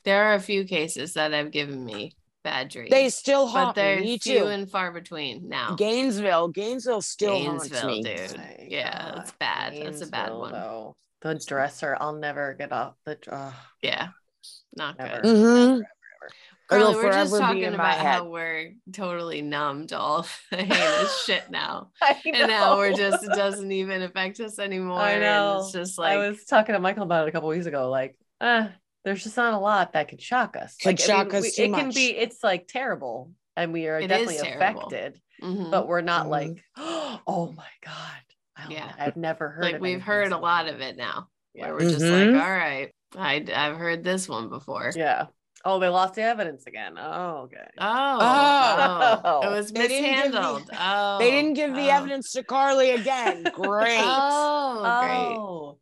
There are a few cases that have given me bad dreams. They still but haunt me. they're Me few too. and far between now. Gainesville still haunts me. Dude. Yeah, it's bad. That's a bad one. Though. The dresser, I'll never get off the. Yeah, not never. good. Mm-hmm. Never. Carly, we're just talking about how we're totally numb to all the heinous shit now. And now we're just, it doesn't even affect us anymore. I know. And it's just like, I was talking to Michael about it a couple weeks ago. Like, there's just not a lot that could shock us. It's like terrible. And we are definitely affected. Mm-hmm. But we're not like, oh my God. I've never heard like we've heard a lot of it now. Yeah. Where we're just like, all right, I've heard this one before. Yeah. Oh, they lost the evidence again. Oh, okay. Oh. It was mishandled. They didn't give the evidence to Carly again. Great. Great.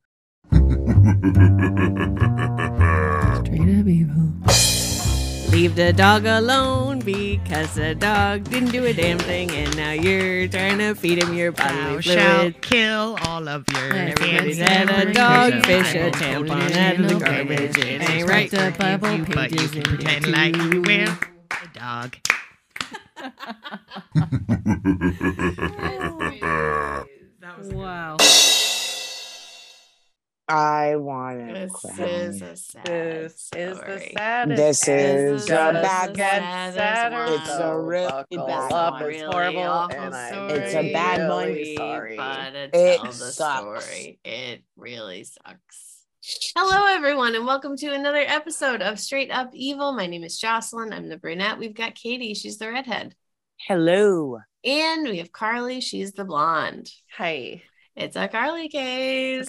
Straight up evil. Leave the dog alone because the dog didn't do a damn thing, and now you're trying to feed him your bodily fluids. Kill all of your Everybody said a dog, fish, a tampon out of the garbage. It ain't right. The Bible but you can pretend like you will. A dog. Wow. I want to. This is a sad story. This is a bad Saturday. It's a really bad one. It's horrible. It's a bad one. Really sorry. But It tell the sucks. story. It really sucks. Hello, everyone, and welcome to another episode of Straight Up Evil. My name is Jocelyn. I'm the brunette. We've got Katie. She's the redhead. Hello. And we have Carly. She's the blonde. Hi. It's a Carly case.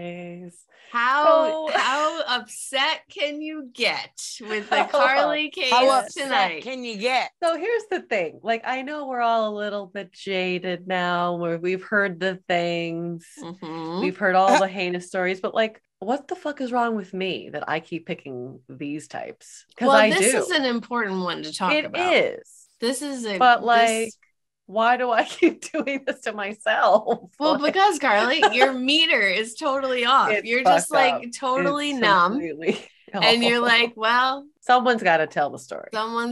How How upset can you get with the Carly case How upset tonight? can you get? So here's the thing. Like, I know we're all a little bit jaded now where we've heard the things. Mm-hmm. We've heard all the heinous stories, but like, what the fuck is wrong with me that I keep picking these types? Because this is an important one to talk about. It is. This is why do I keep doing this to myself? Well, because Carly, your meter is totally off. You're just like totally numb. And you're like, well, someone's got to tell the story.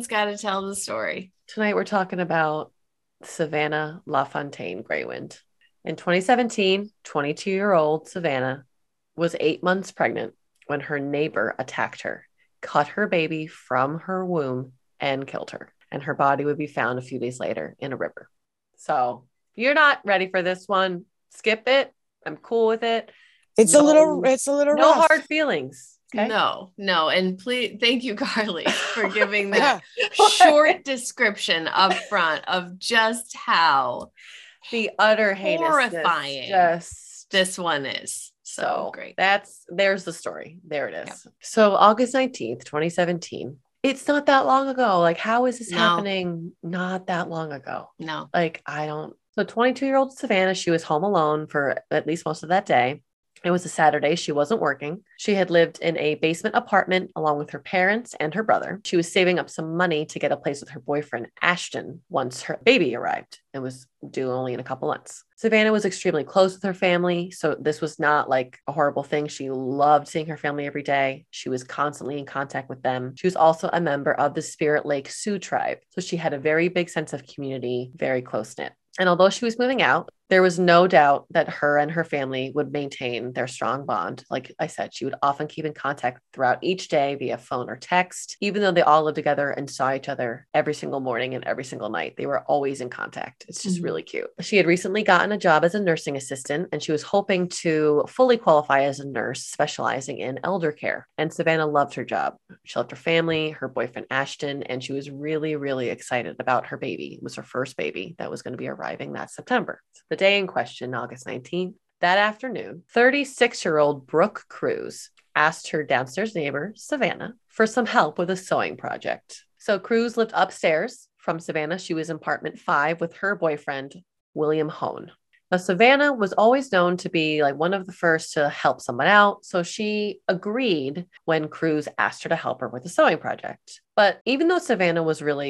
Tonight we're talking about Savannah LaFontaine Greywind. In 2017, 22-year-old Savannah was 8 months pregnant when her neighbor attacked her, cut her baby from her womb, and killed her. And her body would be found a few days later in a river. So if you're not ready for this one, skip it. I'm cool with it. It's a little no rough. hard feelings. Okay? No. And please, thank you, Carly, for giving that short description up front of just how the utter horrifying this one is. So great. There's the story. There it is. Yep. So August 19th, 2017. It's not that long ago. Like, how is this happening? Not that long ago. No. Like, So 22-year-old Savannah, she was home alone for at least most of that day. It was a Saturday. She wasn't working. She had lived in a basement apartment along with her parents and her brother. She was saving up some money to get a place with her boyfriend, Ashton, once her baby arrived and was due only in a couple months. Savannah was extremely close with her family, so this was not like a horrible thing. She loved seeing her family every day. She was constantly in contact with them. She was also a member of the Spirit Lake Sioux tribe, so she had a very big sense of community, very close-knit. And although she was moving out, there was no doubt that her and her family would maintain their strong bond. Like I said, she would often keep in contact throughout each day via phone or text, even though they all lived together and saw each other every single morning and every single night. They were always in contact. It's just really cute. She had recently gotten a job as a nursing assistant, and she was hoping to fully qualify as a nurse specializing in elder care. And Savannah loved her job. She loved her family, her boyfriend, Ashton, and she was really, really excited about her baby. It was her first baby that was going to be arriving that September. The day in question, August 19th, that afternoon, 36-year-old Brooke Cruz asked her downstairs neighbor, Savannah, for some help with a sewing project. So Cruz lived upstairs from Savannah. She was in apartment 5 with her boyfriend, William Hone. Now, Savannah was always known to be like one of the first to help someone out, so she agreed when Cruz asked her to help her with the sewing project. But even though Savannah was really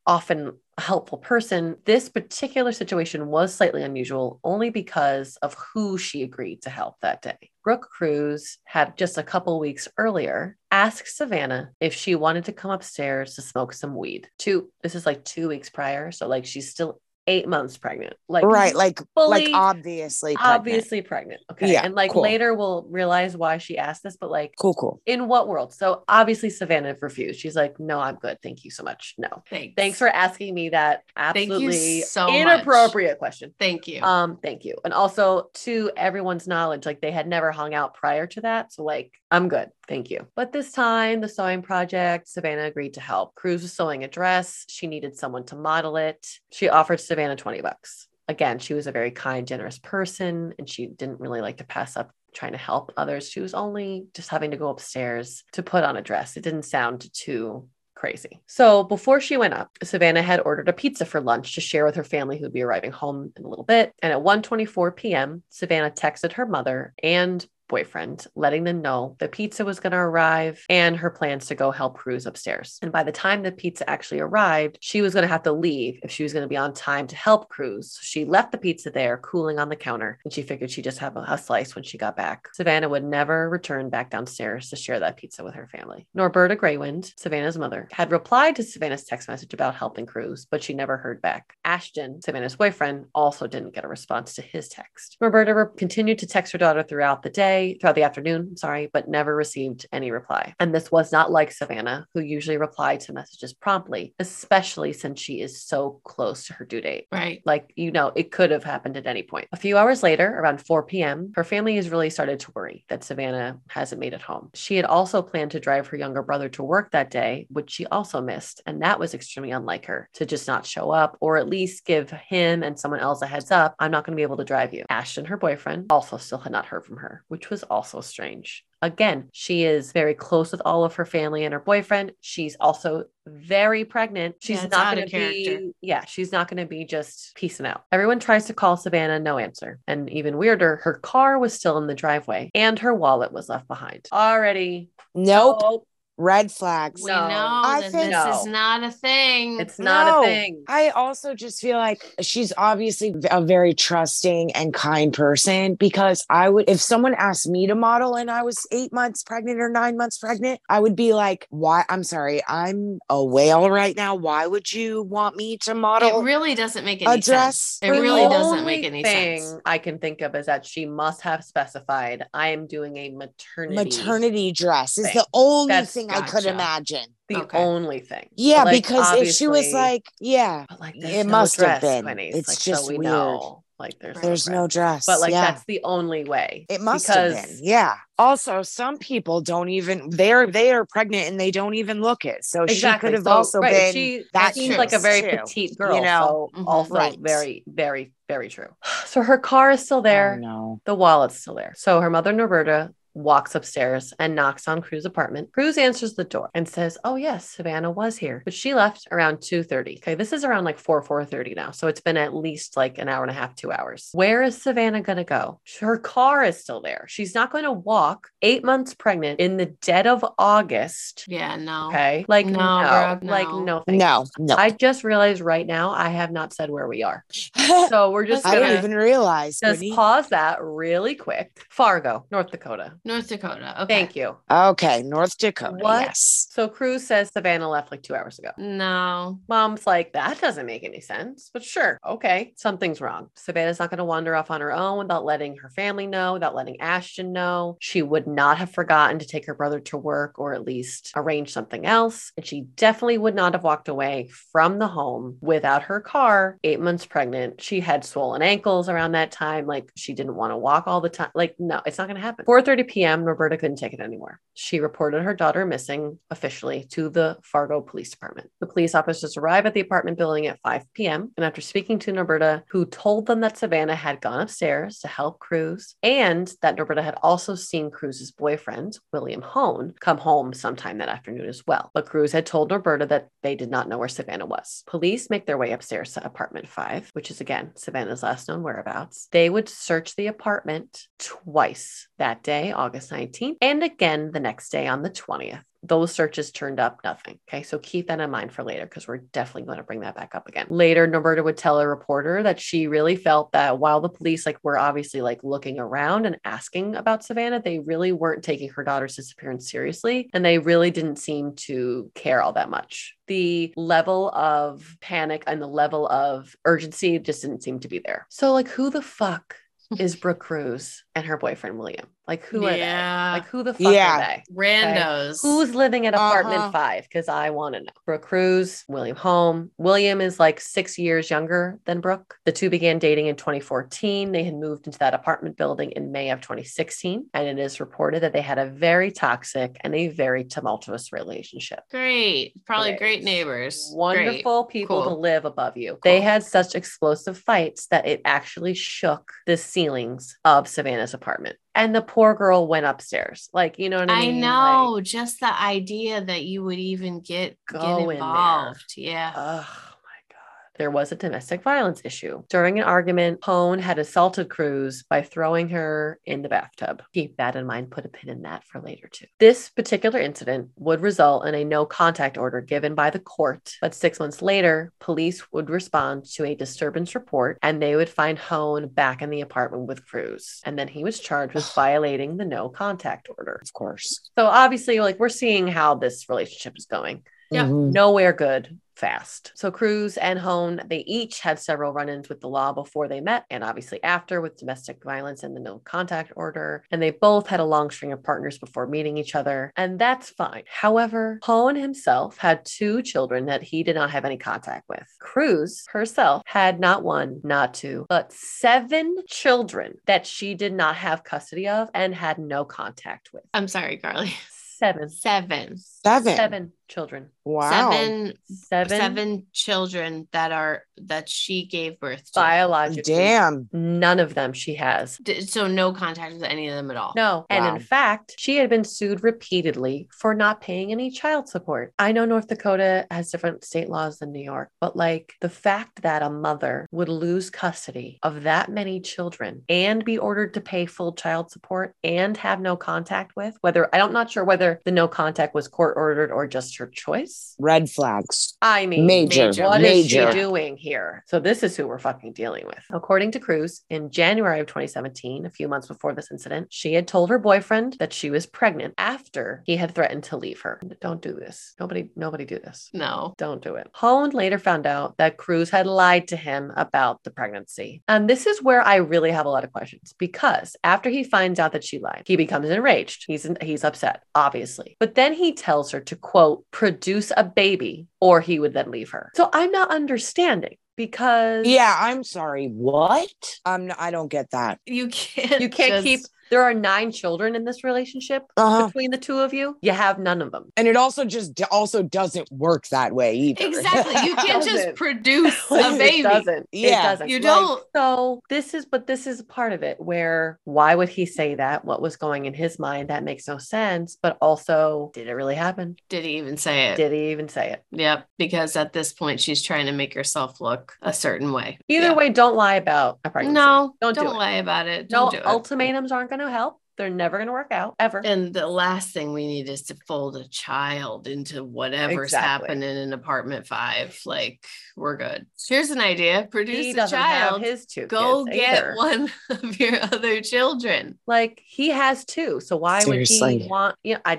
often a helpful person, this particular situation was slightly unusual only because of who she agreed to help that day. Brooke Crews had just a couple weeks earlier asked Savannah if she wanted to come upstairs to smoke some weed. This is like 2 weeks prior. So like she's still 8 months pregnant. Like right, like fully, like obviously pregnant. Okay. Yeah, and like cool. later we'll realize why she asked this, but like cool. In what world? So obviously Savannah refused. She's like, no, I'm good. Thank you so much. No. Thanks for asking me that absolutely inappropriate question. Thank you. Thank you. And also to everyone's knowledge, like they had never hung out prior to that. So like, I'm good. Thank you. But this time, the sewing project, Savannah agreed to help. Crews was sewing a dress. She needed someone to model it. She offered Savannah $20. Again, she was a very kind, generous person, and she didn't really like to pass up trying to help others. She was only just having to go upstairs to put on a dress. It didn't sound too crazy. So before she went up, Savannah had ordered a pizza for lunch to share with her family who'd be arriving home in a little bit. And at 1:24 p.m., Savannah texted her mother and boyfriend, letting them know the pizza was going to arrive and her plans to go help Crews upstairs. And by the time the pizza actually arrived, she was going to have to leave if she was going to be on time to help Crews. So she left the pizza there cooling on the counter, and she figured she'd just have a slice when she got back. Savannah would never return back downstairs to share that pizza with her family. Norberta Graywind, Savannah's mother, had replied to Savannah's text message about helping Crews, but she never heard back. Ashton, Savannah's boyfriend, also didn't get a response to his text. Norberta continued to text her daughter throughout the afternoon, but never received any reply. And this was not like Savannah, who usually replied to messages promptly, especially since she is so close to her due date. Right. Like, it could have happened at any point. A few hours later, around 4 p.m., her family has really started to worry that Savannah hasn't made it home. She had also planned to drive her younger brother to work that day, which she also missed. And that was extremely unlike her to just not show up, or at least give him and someone else a heads up. I'm not going to be able to drive you. Ashton, her boyfriend, also still had not heard from her, which was also strange. Again, she is very close with all of her family and her boyfriend. She's also very pregnant. She's not going to be just peacing out. Everyone tries to call Savannah, no answer. And even weirder, her car was still in the driveway and her wallet was left behind. Already. Nope. Red flags. We know that this is not a thing. It's not a thing. I also just feel like she's obviously a very trusting and kind person, because if someone asked me to model and I was 8 months pregnant or 9 months pregnant, I would be like, why? I'm sorry, I'm a whale right now. Why would you want me to model? It really doesn't make any sense. It really doesn't make any sense. I can think of is that she must have specified, I am doing a maternity dress is the only thing I could imagine. The only thing. Yeah, because if she was like, but like, it must have been. It's like, just so we weird. Know, like there's no dress. But like that's the only way. It must have been. Yeah. Also, some people don't even they are pregnant and they don't even look it. So she could have also been. She seems like a very petite girl. So also very, very, very true. So her car is still there. Oh, no. The wallet's still there. So her mother, Norberta, walks upstairs and knocks on Crews' apartment. Crews answers the door and says, oh yes, Savannah was here, but she left around 2:30. Okay, this is around like 4:30 now. So it's been at least like an hour and a half, 2 hours. Where is Savannah going to go? Her car is still there. She's not going to walk 8 months pregnant in the dead of August. Yeah, no. Okay. Like, no. Brooke, no. Like, no. No. I just realized right now I have not said where we are. So we're just I didn't even realize. Just pause that really quick. Fargo, North Dakota. North Dakota. Okay. Thank you. Okay. North Dakota. What? Yes. So Crews says Savannah left like 2 hours ago. No. Mom's like, that doesn't make any sense, but sure. Okay. Something's wrong. Savannah's not going to wander off on her own without letting her family know, without letting Ashton know. She would not have forgotten to take her brother to work or at least arrange something else. And she definitely would not have walked away from the home without her car, 8 months pregnant. She had swollen ankles around that time. Like she didn't want to walk all the time. Like, no, it's not going to happen. 4:30 p.m. Norberta couldn't take it anymore. She reported her daughter missing officially to the Fargo Police Department. The police officers arrived at the apartment building at 5 p.m. And after speaking to Norberta, who told them that Savannah had gone upstairs to help Crews and that Norberta had also seen Crews's boyfriend, William Hone, come home sometime that afternoon as well. But Crews had told Norberta that they did not know where Savannah was. Police make their way upstairs to apartment 5, which is again Savannah's last known whereabouts. They would search the apartment twice that day, August 19th, and again the next day on the 20th. those searches turned up nothing. Okay. So keep that in mind for later, because we're definitely going to bring that back up again. Later, Norberta would tell a reporter that she really felt that while the police were obviously looking around and asking about Savannah, they really weren't taking her daughter's disappearance seriously. And they really didn't seem to care all that much. The level of panic and the level of urgency just didn't seem to be there. So who the fuck is Brooke Cruz and her boyfriend, William? Who are they? Who the fuck are they? Randos. Okay. Who's living at apartment 5? Because I want to know. Brooke Cruz, William Home. William is 6 years younger than Brooke. The two began dating in 2014. They had moved into that apartment building in May of 2016. And it is reported that they had a very toxic and a very tumultuous relationship. Great. Probably great neighbors. Wonderful people to live above you. Cool. They had such explosive fights that it actually shook the ceilings of Savannah's apartment. And the poor girl went upstairs. You know what I mean? I know. Just the idea that you would even get involved. Yeah. Oh my God. There was a domestic violence issue. During an argument, Hone had assaulted Cruz by throwing her in the bathtub. Keep that in mind. Put a pin in that for later too. This particular incident would result in a no contact order given by the court. But 6 months later, police would respond to a disturbance report and they would find Hone back in the apartment with Cruz. And then he was charged with violating the no contact order. Of course. So obviously, we're seeing how this relationship is going. Yeah. Mm-hmm. Nowhere good. Fast. So Cruz and Hone, they each had several run-ins with the law before they met, and obviously after, with domestic violence and the no contact order. And they both had a long string of partners before meeting each other, and that's fine. However, Hone himself had 2 children that he did not have any contact with. Cruz herself had not 1, not 2, but 7 children that she did not have custody of and had no contact with. I'm sorry, Carly. 7 children. Wow. 7 children that she gave birth to. Biologically. Damn. None of them she has. So no contact with any of them at all. No. And in fact, she had been sued repeatedly for not paying any child support. I know North Dakota has different state laws than New York, but the fact that a mother would lose custody of that many children and be ordered to pay full child support and have no contact with, I'm not sure whether the no contact was court ordered or just her choice. Red flags. I mean, major. What is she doing here? So this is who we're fucking dealing with. According to Cruz, in January of 2017, a few months before this incident, she had told her boyfriend that she was pregnant after he had threatened to leave her. Don't do this. Nobody do this. No. Don't do it. Hone later found out that Cruz had lied to him about the pregnancy. And this is where I really have a lot of questions, because after he finds out that she lied, he becomes enraged. He's upset, obviously. But then he tells her to, quote, produce a baby, or he would then leave her. So I'm not understanding, because I'm sorry, what? I don't get that. You can't keep. There are 9 children in this relationship between the two of you. You have none of them. And it also doesn't work that way either. Exactly. You can't just produce a baby. It doesn't. Yeah. It doesn't. You don't. So this is part of it where, why would he say that? What was going in his mind? That makes no sense. But also, did it really happen? Did he even say it? Yep. Because at this point, she's trying to make herself look a certain way. Either way, don't lie about a pregnancy. No, don't lie about it. Don't do it. Ultimatums aren't going to help. They're never going to work out, ever. And the last thing we need is to fold a child into whatever's happening in apartment 5. We're good. Here's an idea. Produce a child. His 2 Go get one of your other children. He has 2. So why would he want,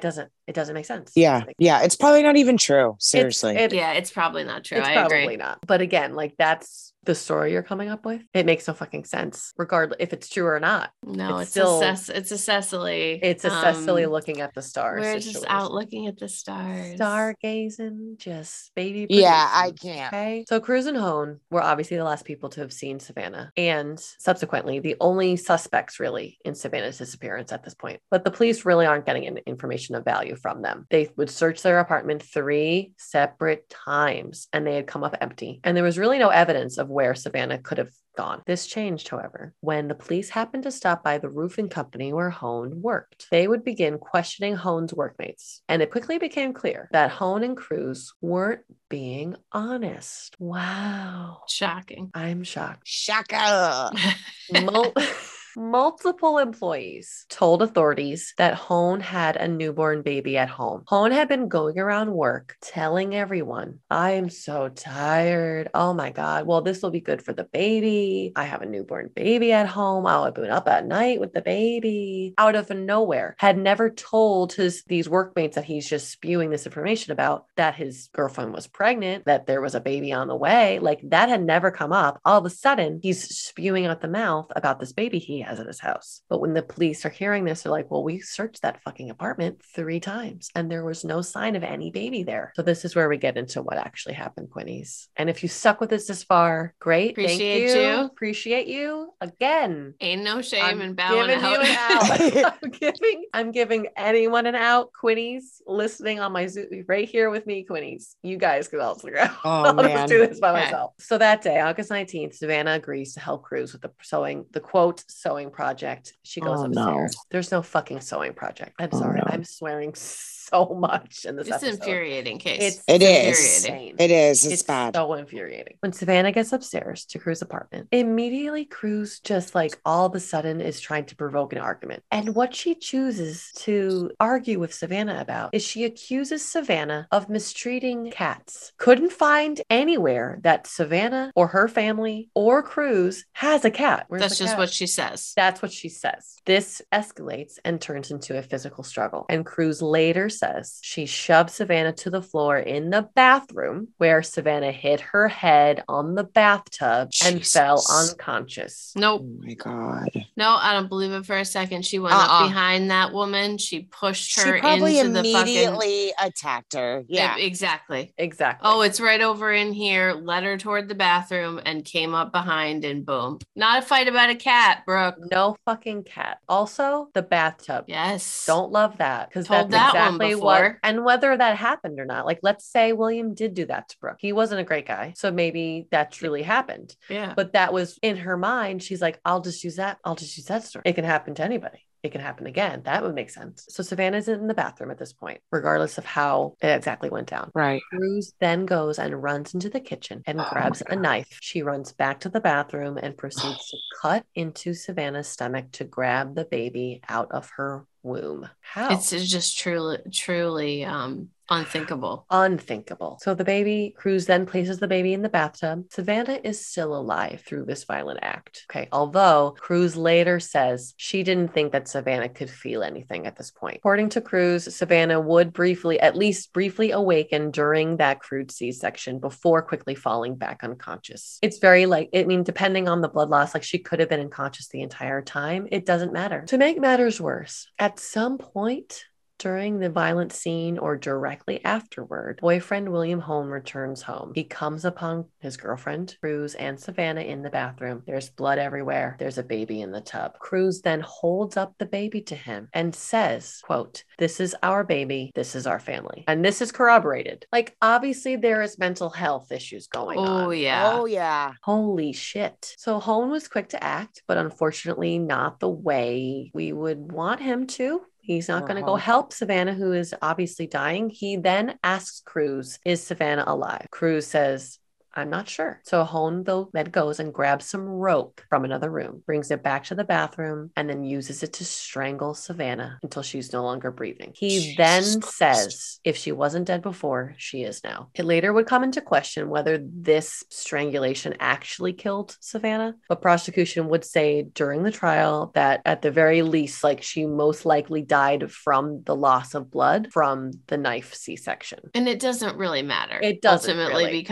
it doesn't make sense. Yeah. Yeah. It's probably not even true. Seriously. It's probably not true. I agree. Probably not. But again, that's the story you're coming up with. It makes no fucking sense, regardless if it's true or not. No, it's a Cecily. It's a Cecily looking at the stars. We're just out looking at the stars. Stargazing, just baby. Yeah, I can't. Okay. So Cruz and Hone were obviously the last people to have seen Savannah, and subsequently the only suspects really in Savannah's disappearance at this point. But the police really aren't getting any information of value from them. They would search their apartment 3 separate times, and they had come up empty. And there was really no evidence of where Savannah could have gone. This changed, however, when the police happened to stop by the roofing company where Hone worked. They would begin questioning Hone's workmates, and it quickly became clear that Hone and Cruz weren't being honest. Wow. Shocking. I'm shocked. Shaka. Multiple employees told authorities that Hone had a newborn baby at home. Hone had been going around work telling everyone, I am so tired. Oh my God. Well, this will be good for the baby. I have a newborn baby at home. I'll be up at night with the baby. Out of nowhere, had never told these workmates that he's just spewing this information about, that his girlfriend was pregnant, that there was a baby on the way. Like that had never come up. All of a sudden, he's spewing out the mouth about this baby he has at his house. But when the police are hearing this, they're like, well, we searched that fucking apartment 3 times and there was no sign of any baby there. So this is where we get into what actually happened, Quinnies. And if you stuck with us this far, great. Appreciate Thank you. Appreciate you. Again. Ain't no shame in bowing out. You an out. I'm giving anyone an out. Quinnies listening on my Zoom right here with me, Quinnies. You guys can also go. Oh, man. Let's do this by myself. So that day, August 19th, Savannah agrees to help Cruz with the quote sewing project. She goes upstairs. No. There's no fucking sewing project. I'm sorry. No. I'm swearing so much in this episode. It's infuriating, Case. It is. It's bad. So infuriating. When Savannah gets upstairs to Cruz's apartment, immediately Cruz just like all of a sudden is trying to provoke an argument. And what she chooses to argue with Savannah about is she accuses Savannah of mistreating cats. Couldn't find anywhere that Savannah or her family or Cruz has a cat. That's just what she says. That's what she says. This escalates and turns into a physical struggle. And Cruz later says she shoved Savannah to the floor in the bathroom, where Savannah hit her head on the bathtub and fell unconscious. Nope. Oh my God. No, I don't believe it for a second. She went up behind that woman. She pushed her into the fucking... She probably immediately attacked her. Yeah. Exactly. Oh, it's right over in here. Led her toward the bathroom and came up behind and boom. Not a fight about a cat, Brooke. No fucking cat. Also, the bathtub. Yes. Don't love that, because that's exactly what, and whether that happened or not. Like, let's say William did do that to Brooke. He wasn't a great guy. So maybe that truly happened. Yeah. But that was in her mind. She's like, I'll just use that story. It can happen to anybody. It can happen again. That would make sense. So Savannah's in the bathroom at this point, regardless of how it exactly went down. Right. Cruz then goes and runs into the kitchen and grabs a knife. She runs back to the bathroom and proceeds to cut into Savannah's stomach to grab the baby out of her womb. How? It's just truly unthinkable. So the baby, Cruz then places the baby in the bathtub. Savannah is still alive through this violent act. Okay. Although Cruz later says she didn't think that Savannah could feel anything at this point. According to Cruz, Savannah would at least briefly awaken during that crude C-section before quickly falling back unconscious. It's very depending on the blood loss, like she could have been unconscious the entire time. It doesn't matter. To make matters worse, at some point during the violent scene or directly afterward, boyfriend William Hone returns home. He comes upon his girlfriend, Cruz, and Savannah in the bathroom. There's blood everywhere. There's a baby in the tub. Cruz then holds up the baby to him and says, quote, "This is our baby. This is our family." And this is corroborated. Like, obviously there is mental health issues going on. Oh, yeah. Oh, yeah. Holy shit. So Hone was quick to act, but unfortunately not the way we would want him to. He's not going to go help Savannah, who is obviously dying. He then asks Cruz, "Is Savannah alive?" Cruz says, "I'm not sure." So Hone then goes and grabs some rope from another room, brings it back to the bathroom, and then uses it to strangle Savannah until she's no longer breathing. He then says, if she wasn't dead before, she is now. It later would come into question whether this strangulation actually killed Savannah, but prosecution would say during the trial that at the very least, like, she most likely died from the loss of blood from the knife C-section. And it doesn't really matter. It doesn't ultimately really.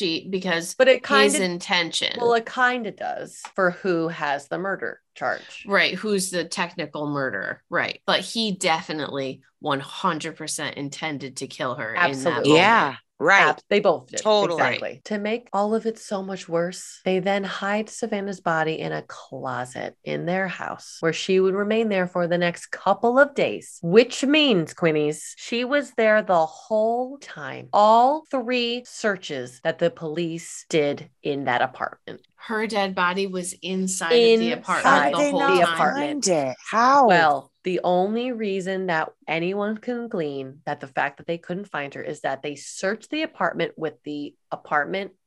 But it kind his intention. Well, it kind of does for who has the murder charge. Right. Who's the technical murderer. Right. But he definitely 100% intended to kill her. Absolutely. In that moment. Yeah. Right. They both did. Totally. Exactly. To make all of it so much worse, they then hide Savannah's body in a closet in their house where she would remain there for the next couple of days, which means, Quinnies, she was there the whole time. All 3 searches that the police did in that apartment. Her dead body was inside of the apartment the whole time. How? Well, the only reason that anyone can glean that the fact that they couldn't find her is that they searched the apartment with the apartment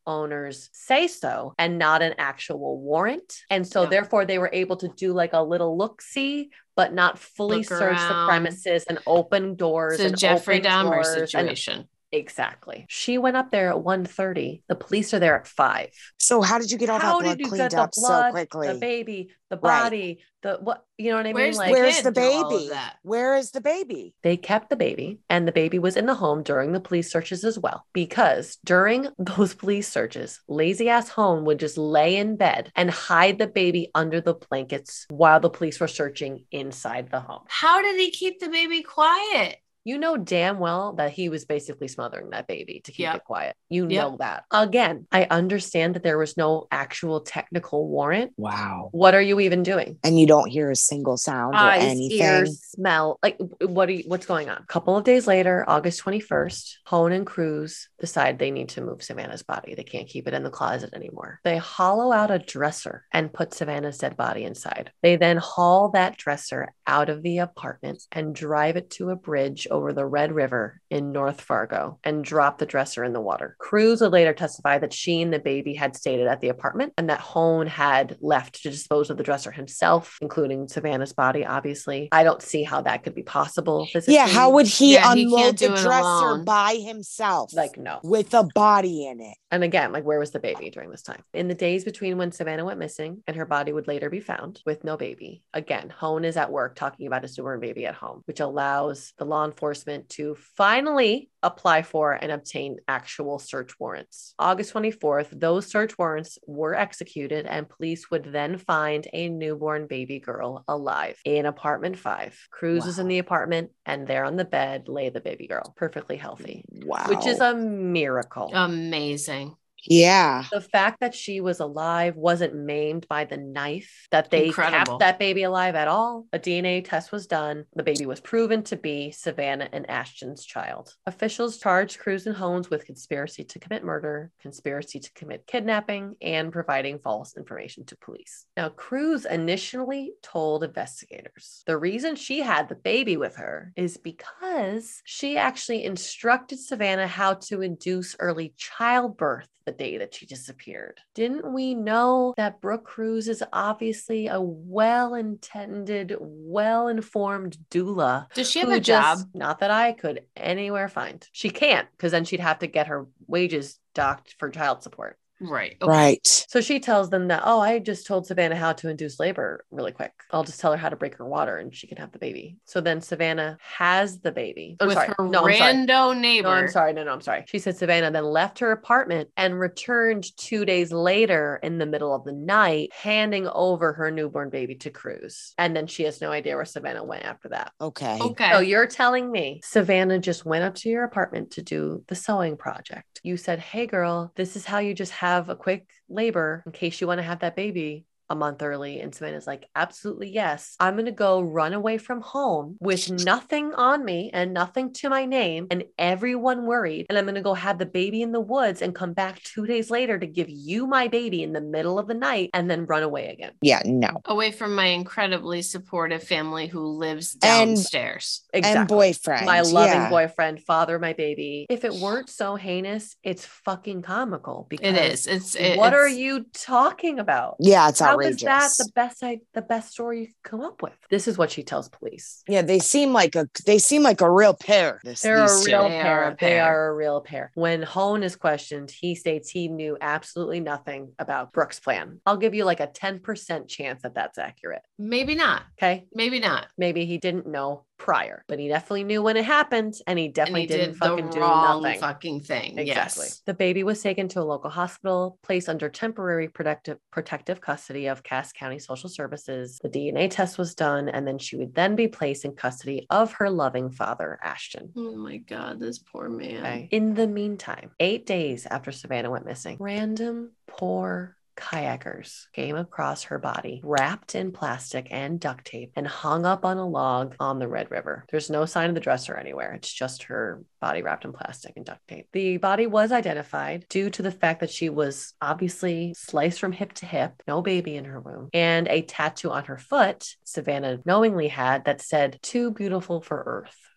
owner's say so and not an actual warrant. And so therefore they were able to do like a little look-see, but not fully search the premises and open doors. It's a Jeffrey Dahmer situation. Exactly. She went up there at 1:30. The police are there at 5. So how did you get all that blood cleaned up so quickly? The baby, the body, the what, you know what I mean? Like, where's the baby? Where is the baby? They kept the baby, and the baby was in the home during the police searches as well, because during those police searches, lazy ass Hone would just lay in bed and hide the baby under the blankets while the police were searching inside the home. How did he keep the baby quiet? You know damn well that he was basically smothering that baby to keep it quiet. You know that. Again, I understand that there was no actual technical warrant. Wow. What are you even doing? And you don't hear a single sound or anything. Ears, smell. Like, what's going on? A couple of days later, August 21st, Hone and Cruz decide they need to move Savannah's body. They can't keep it in the closet anymore. They hollow out a dresser and put Savannah's dead body inside. They then haul that dresser out of the apartment and drive it to a bridge over the Red River in North Fargo and drop the dresser in the water. Cruz would later testify that she and the baby had stayed at the apartment and that Hone had left to dispose of the dresser himself, including Savannah's body, obviously. I don't see how that could be possible physically. Yeah, how would he unload the dresser by himself? Like, no. With a body in it. And again, like, where was the baby during this time? In the days between when Savannah went missing and her body would later be found with no baby, again, Hone is at work talking about his newborn baby at home, which allows the law enforcement to finally apply for and obtain actual search warrants. August 24th, those search warrants were executed and police would then find a newborn baby girl alive in apartment 5. Cruz is in the apartment and there on the bed lay the baby girl, perfectly healthy. Wow. Which is a miracle. Amazing. Yeah. The fact that she was alive, wasn't maimed by the knife, that they kept that baby alive at all. A DNA test was done. The baby was proven to be Savannah and Ashton's child. Officials charged Cruz and Hones with conspiracy to commit murder, conspiracy to commit kidnapping, and providing false information to police. Now, Cruz initially told investigators the reason she had the baby with her is because she actually instructed Savannah how to induce early childbirth the day that she disappeared. Didn't we know that Brooke Cruz is obviously a well-intended, well-informed doula? Does she have a job? Not that I could anywhere find. She can't, because then she'd have to get her wages docked for child support. Right. Okay. Right. So she tells them that, oh, I just told Savannah how to induce labor really quick. I'll just tell her how to break her water and she can have the baby. So then Savannah has the baby. With her rando neighbor. I'm sorry. She said Savannah then left her apartment and returned 2 days later in the middle of the night, handing over her newborn baby to Cruz. And then she has no idea where Savannah went after that. Okay. So you're telling me Savannah just went up to your apartment to do the sewing project. You said, hey girl, this is how you just have a quick labor in case you want to have that baby a month early. And Savannah's like, absolutely yes. I'm going to go run away from home with nothing on me and nothing to my name and everyone worried. And I'm going to go have the baby in the woods and come back 2 days later to give you my baby in the middle of the night and then run away again. Yeah, no. Away from my incredibly supportive family who lives downstairs. Exactly. And boyfriend. My loving boyfriend, father, my baby. If it weren't so heinous, it's fucking comical. Because it is. What are you talking about? Yeah, it's outrageous. How is that the best story you could come up with? This is what she tells police. Yeah, they seem like a real pair. They're a real pair. They are a real pair. When Hone is questioned, he states he knew absolutely nothing about Brooke's plan. I'll give you like a 10% chance that that's accurate. Maybe not. Okay. Maybe not. Maybe he didn't know prior, but he definitely knew when it happened, and he definitely didn't fucking do nothing. Fucking thing. Exactly. Yes. The baby was taken to a local hospital, placed under temporary protective custody of Cass County Social Services. The DNA test was done, and then she would then be placed in custody of her loving father, Ashton. Oh my God, this poor man. Okay. In the meantime, 8 days after Savannah went missing, random poor kayakers came across her body wrapped in plastic and duct tape and hung up on a log on the Red River. There's no sign of the dresser anywhere. It's just her body wrapped in plastic and duct tape. The body was identified due to the fact that she was obviously sliced from hip to hip, no baby in her womb, and a tattoo on her foot Savannah knowingly had that said, "Too beautiful for Earth."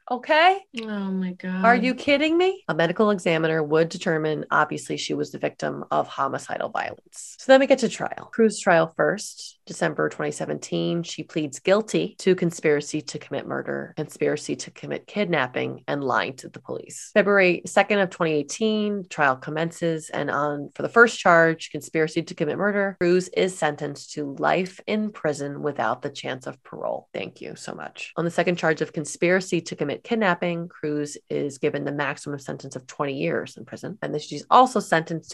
Okay. Oh my God. Are you kidding me? A medical examiner would determine, obviously, she was the victim of homicidal violence. So then we get to trial. Cruz trial first, December 2017. She pleads guilty to conspiracy to commit murder, conspiracy to commit kidnapping, and lying to the police. February 2nd of 2018, trial commences. And for the first charge, conspiracy to commit murder, Cruz is sentenced to life in prison without the chance of parole. Thank you so much. On the second charge of conspiracy to commit kidnapping, Cruz is given the maximum sentence of 20 years in prison. And then she's also sentenced to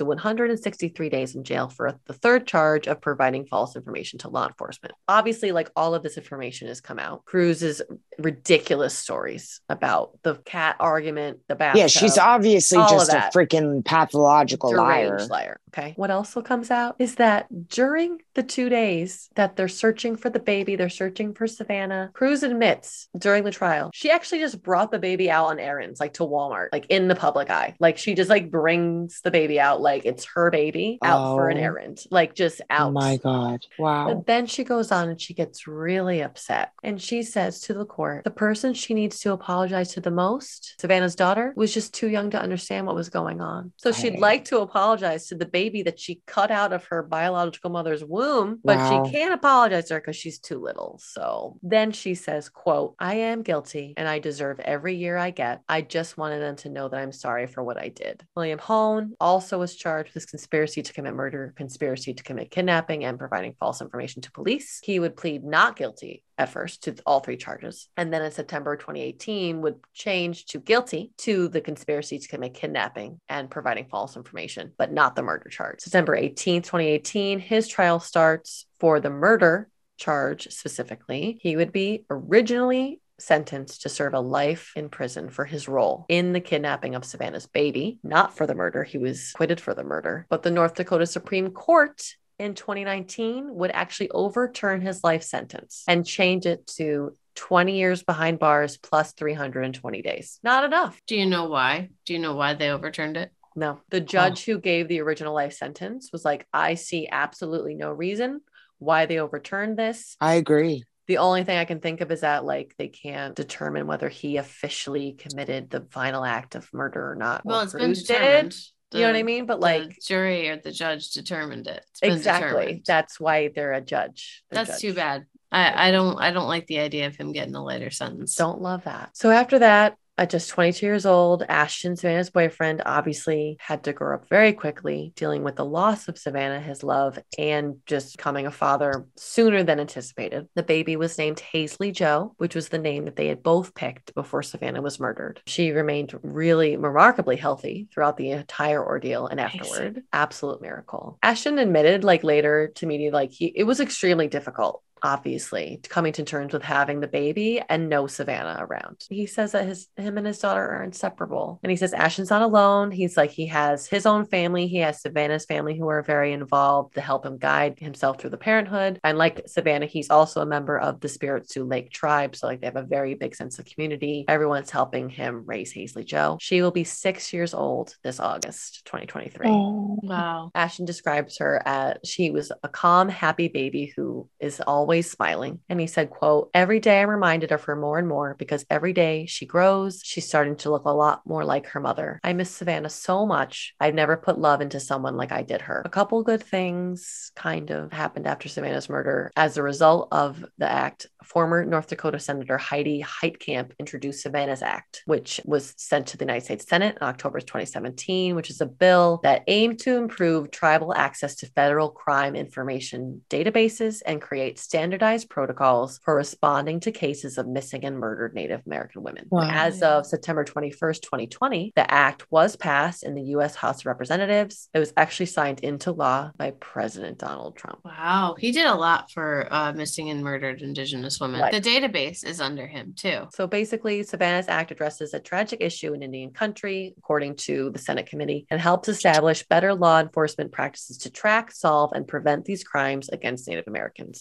163 days in jail for the third charge of providing false information to law enforcement. Obviously, like all of this information has come out. Cruz's ridiculous stories about the cat argument, the bathtub. Yeah, she's obviously just a freaking pathological liar. Okay. What also comes out is that during the 2 days that they're searching for the baby, they're searching for Savannah, Cruz admits during the trial, she actually just brought the baby out on errands, like to Walmart, like in the public eye. Like she just like brings the baby out like it's her baby out for an errand, like just out. Oh my God. Wow. But then she goes on and she gets really upset. And she says to the court, the person she needs to apologize to the most, Savannah's daughter, was just too young to understand what was going on. So she'd like to apologize to the baby that she cut out of her biological mother's womb, but she can't apologize to her because she's too little. So then she says, quote, I am guilty and I deserve every year I get. I just wanted them to know that I'm sorry for what I did. William Hone also was charged with conspiracy to commit murder, conspiracy to commit kidnapping, and providing false information to police. He would plead not guilty at first to all three charges. And then in September 2018 would change to guilty to the conspiracy to commit kidnapping and providing false information, but not the murder charge. September 18th, 2018, his trial starts for the murder charge specifically. He would be originally sentenced to serve a life in prison for his role in the kidnapping of Savannah's baby, not for the murder. He was acquitted for the murder, but the North Dakota Supreme Court in 2019 would actually overturn his life sentence and change it to 20 years behind bars plus 320 days. Not enough. Do you know why? Do you know why they overturned it? No. The judge who gave the original life sentence was like, I see absolutely no reason why they overturned this. I agree. The only thing I can think of is that like they can't determine whether he officially committed the final act of murder or not. Well, it's been determined. You know what I mean? But like the jury or the judge determined it. Exactly. Determined. That's why they're a judge. That's too bad. I don't like the idea of him getting a lighter sentence. Don't love that. So after that, at just 22 years old, Ashton, Savannah's boyfriend, obviously had to grow up very quickly, dealing with the loss of Savannah, his love, and just becoming a father sooner than anticipated. The baby was named Hazley Joe, which was the name that they had both picked before Savannah was murdered. She remained really remarkably healthy throughout the entire ordeal and afterward. Absolute miracle. Ashton admitted later to media, it was extremely difficult, obviously, coming to terms with having the baby and no Savannah around. He says that him and his daughter are inseparable. And he says Ashton's not alone. He's like, he has his own family. He has Savannah's family who are very involved to help him guide himself through the parenthood. And like Savannah, he's also a member of the Spirit Sioux Lake tribe. So they have a very big sense of community. Everyone's helping him raise Hazley Joe. She will be 6 years old this August, 2023. Oh, wow. Ashton describes her as she was a calm, happy baby who is always smiling. And he said, quote, every day I'm reminded of her more and more because every day she grows, she's starting to look a lot more like her mother. I miss Savannah so much. I've never put love into someone like I did her. A couple good things kind of happened after Savannah's murder. As a result of the act, former North Dakota Senator Heidi Heitkamp introduced Savannah's Act, which was sent to the United States Senate in October 2017, which is a bill that aimed to improve tribal access to federal crime information databases and create standardized protocols for responding to cases of missing and murdered Native American women. Wow. As of September 21st, 2020, the act was passed in the U.S. House of Representatives. It was actually signed into law by President Donald Trump. Wow. He did a lot for missing and murdered Indigenous women. Right. The database is under him too. So basically, Savannah's Act addresses a tragic issue in Indian country, according to the Senate committee, and helps establish better law enforcement practices to track, solve, and prevent these crimes against Native Americans. One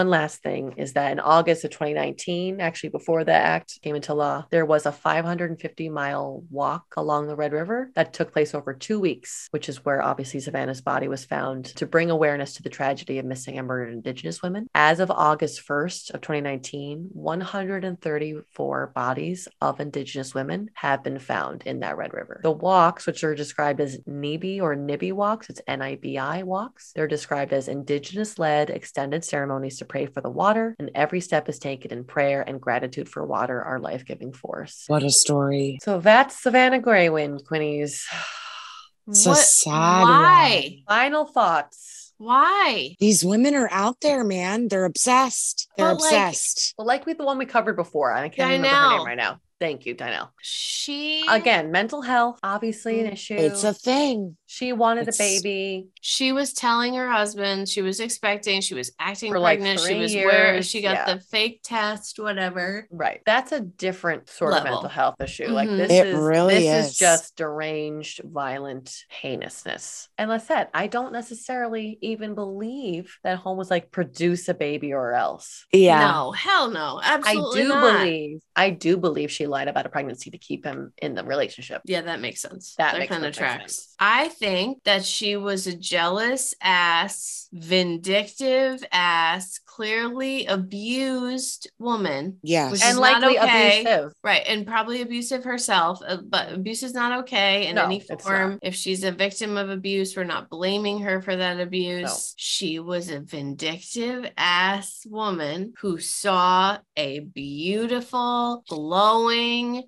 one last thing is that in August of 2019, actually before the act came into law, there was a 550-mile walk along the Red River that took place over 2 weeks, which is where obviously Savannah's body was found, to bring awareness to the tragedy of missing and murdered Indigenous women. As of August 1st of 2019, 134 bodies of Indigenous women have been found in that Red River. The walks, which are described as NIBI or NIBI walks, it's NIBI walks, they're described as Indigenous-led extended ceremonies to pray for the water, and every step is taken in prayer and gratitude for water, our life-giving force. What a story. So that's Savannah Greywind, Quinnies. It's a sad Why? one. Final thoughts. Why? These women are out there, man. They're obsessed. They're obsessed. Like with the one we covered before. I can't remember her name right now. Thank you, Dynel. Again, mental health, obviously an issue. It's a thing. She wanted a baby. She was telling her husband she was expecting, she was acting for pregnant, like 3 she was years. she got the fake test, whatever. Right. That's a different sort of mental health issue. Like this is just deranged, violent heinousness. And like I said, I don't necessarily even believe that Holm was like, produce a baby or else. Yeah. No, hell no. Absolutely I do believe she lied about a pregnancy to keep him in the relationship. Yeah, that makes sense. That kind of tracks. I think that she was a jealous ass, vindictive ass, clearly abused woman. Yes. Which and is likely not okay. abusive. Right. And probably abusive herself. But abuse is not okay in any form. If she's a victim of abuse, we're not blaming her for that abuse. No. She was a vindictive ass woman who saw a beautiful, glowing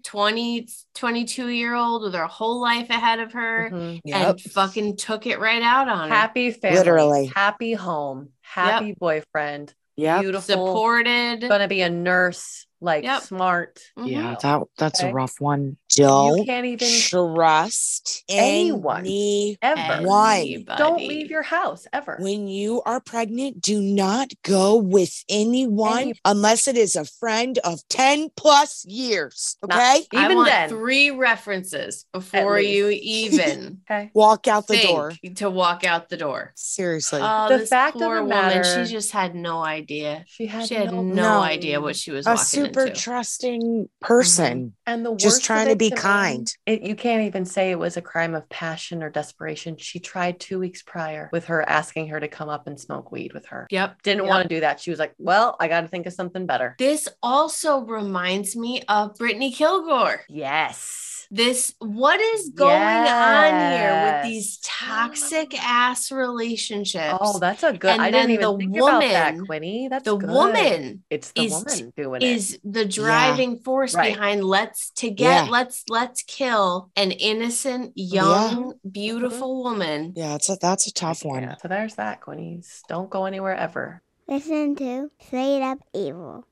22-year-old with her whole life ahead of her and fucking took it right out on her. Happy family. Literally. Happy home. Happy boyfriend. Beautiful. Supported. Gonna be a nurse. Like smart. Yeah, that's a rough one. Don't you can't even trust anyone ever. Don't leave your house ever. When you are pregnant, do not go with anyone unless it is a friend of 10 plus years. Okay. I want 3 references before you even walk out the door. To walk out the door. Seriously. Oh, the this fact poor of the matter, woman, she just had no idea. She had no idea what she was walking super trusting person. And the worst just trying to be kind. You can't even say it was a crime of passion or desperation. She tried 2 weeks prior with her asking her to come up and smoke weed with her. Didn't want to do that. She was like, well, I got to think of something better. This also reminds me of Brittany Kilgore. Yes. What is going on here with these toxic ass relationships? Oh, that's a good. And I didn't even think about that, Quinny. That's the good. woman. It's the woman doing it. Is the driving force behind let's kill an innocent, young, beautiful woman. Yeah, that's a tough one. So there's that, Quinnies. Don't go anywhere ever. Listen to Straight Up Evil.